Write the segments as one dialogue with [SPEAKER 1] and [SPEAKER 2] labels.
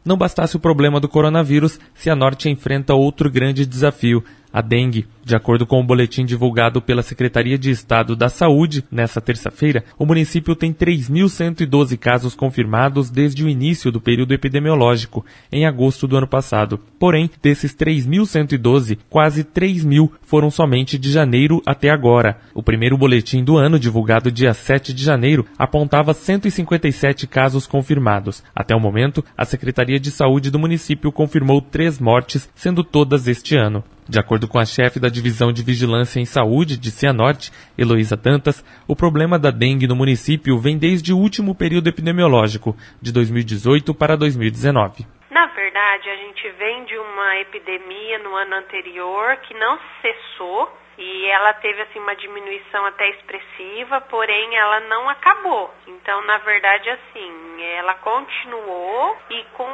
[SPEAKER 1] Não bastasse o problema do coronavírus, Cianorte enfrenta outro grande desafio, a dengue. De acordo com o boletim divulgado pela Secretaria de Estado da Saúde, nesta terça-feira, o município tem 3.112 casos confirmados desde o início do período epidemiológico, em agosto do ano passado. Porém, desses 3.112, quase 3.000 foram somente de janeiro até agora. O primeiro boletim do ano, divulgado dia 7 de janeiro, apontava 157 casos confirmados. Até o momento, a Secretaria de Saúde do município confirmou 3 mortes, sendo todas este ano. De acordo com a chefe da Divisão de Vigilância em Saúde de Cianorte, Heloísa Dantas, o problema da dengue no município vem desde o último período epidemiológico, de 2018 para 2019.
[SPEAKER 2] Na verdade, a gente vem de uma epidemia no ano anterior que não cessou e ela teve assim uma diminuição até expressiva, porém ela não acabou. Então, na verdade, assim, ela continuou e com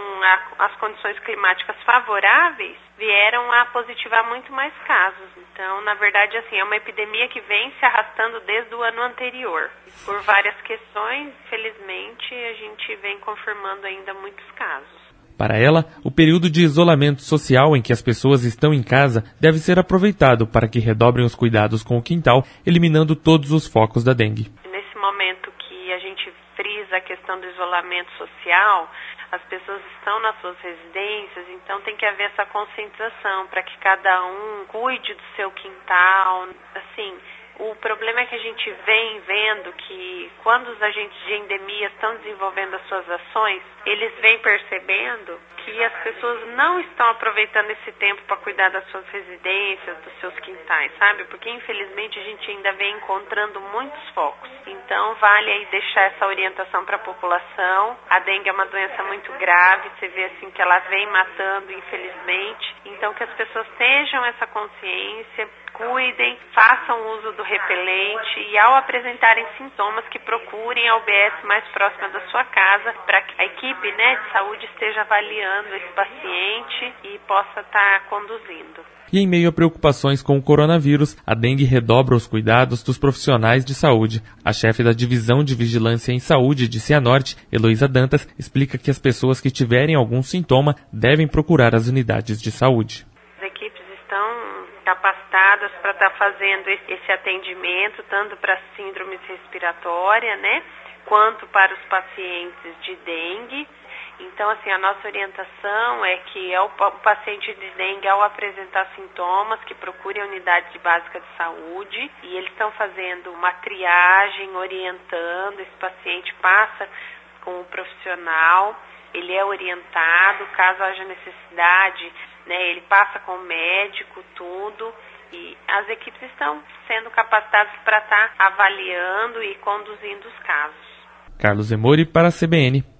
[SPEAKER 2] as condições climáticas favoráveis vieram a positivar muito mais casos. Então, na verdade, assim, é uma epidemia que vem se arrastando desde o ano anterior. Por várias questões, felizmente, a gente vem confirmando ainda muitos casos.
[SPEAKER 1] Para ela, o período de isolamento social em que as pessoas estão em casa deve ser aproveitado para que redobrem os cuidados com o quintal, eliminando todos os focos da dengue.
[SPEAKER 2] Nesse momento que a gente frisa a questão do isolamento social, as pessoas estão nas suas residências, então tem que haver essa conscientização para que cada um cuide do seu quintal. Assim, o problema é que a gente vem vendo que quando os agentes de endemia estão desenvolvendo as suas ações, eles vêm percebendo que as pessoas não estão aproveitando esse tempo para cuidar das suas residências, dos seus quintais, sabe? Porque infelizmente a gente ainda vem encontrando muitos focos. Então vale aí deixar essa orientação para a população. A dengue é uma doença muito grave, você vê assim que ela vem matando, infelizmente. Então que as pessoas tenham essa consciência, cuidem, façam uso do repelente e ao apresentarem sintomas que procurem a UBS mais próxima da sua casa para que a equipe, de saúde esteja avaliando esse paciente e possa estar conduzindo.
[SPEAKER 1] E em meio a preocupações com o coronavírus, a dengue redobra os cuidados dos profissionais de saúde. A chefe da Divisão de Vigilância em Saúde de Cianorte, Heloísa Dantas, explica que as pessoas que tiverem algum sintoma devem procurar as unidades de saúde.
[SPEAKER 2] As equipes estão capacitadas para estar fazendo esse atendimento, tanto para síndromes respiratórias, quanto para os pacientes de dengue. Então, assim, a nossa orientação é que o paciente de dengue, ao apresentar sintomas, que procure a unidade básica de saúde, e eles estão fazendo uma triagem, orientando, esse paciente passa com o profissional, ele é orientado, caso haja necessidade, ele passa com o médico, tudo, e as equipes estão sendo capacitadas para estar avaliando e conduzindo os casos.
[SPEAKER 1] Carlos Emori para a CBN.